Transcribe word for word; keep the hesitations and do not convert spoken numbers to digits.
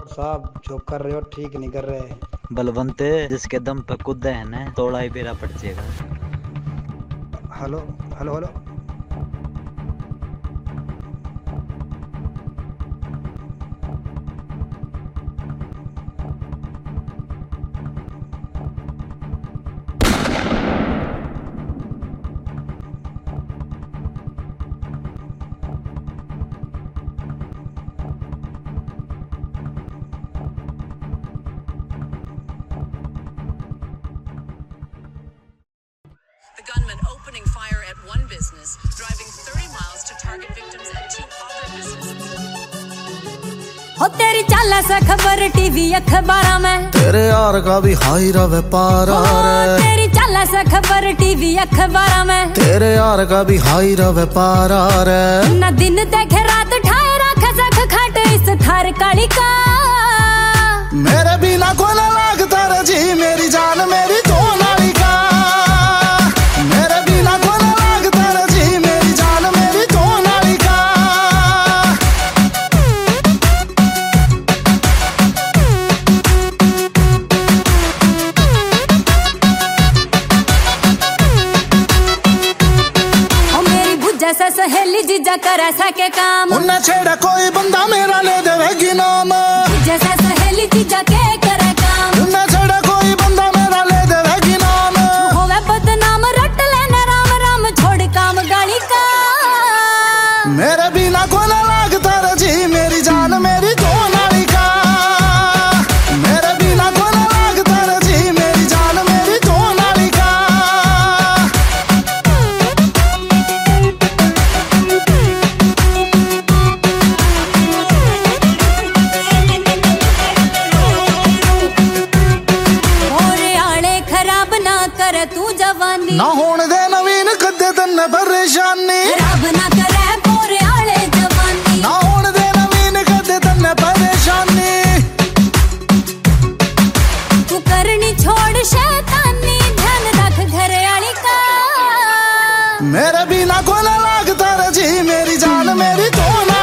साहब जो कर रहे हो ठीक नहीं कर रहे। बलवंत जिसके दम पे कूदे है ना तोड़ा ही बेरा पड़ जाएगा। Hello hello hello. The gunman opening fire at one business, driving thirty miles to target victims at two other businesses. हो तेरी चाल से खबर टीवी अखबार में, तेरे यार का भी हाई रवे पारा रे। तेरी चाल से खबर टीवी अखबार में, तेरे यार का भी हाई रवे पारा रे। न दिन देखे रात ठाए रखे सख खाटे इस थार काली का। मेरे बिना को ना लगता रे जी मेरी जान मेरी तो नाली का। मेरे बिना को ना लगता रे जी मेरी जान मेरी तो नाली का। ओ मेरी बुझा से सहेली जीजा कर ऐसा के काम, उन्हें छेड़ा कोई बंदा मेरा ले देवेगी नाम। बुझा से सहेली जीजा के करे काम, उन्हें छेड़ा कोई बंदा मेरा ले देवेगी नाम। होवे बदनाम रट लेना राम राम छोड़ काम गाली का। मेरे बिना को ना लगता रे जी मेरी जान मेरी तो नाली का। मेरे बिना को ना लगता रे जी मेरी जान मेरी तो नाली का। होरे आले खराब ना कर तू जवानी, ना होने दे नवीन कदे तन्ने परेशानी। खराब ना करे होरे आले जवानी। ना होने दे नवीन कदे तन्ने परेशानी। तू करनी छोड़ शैतानी ध्यान रख घर आली का। मेरे बिना को ना लगता रे जी मेरी जान मेरी तो ना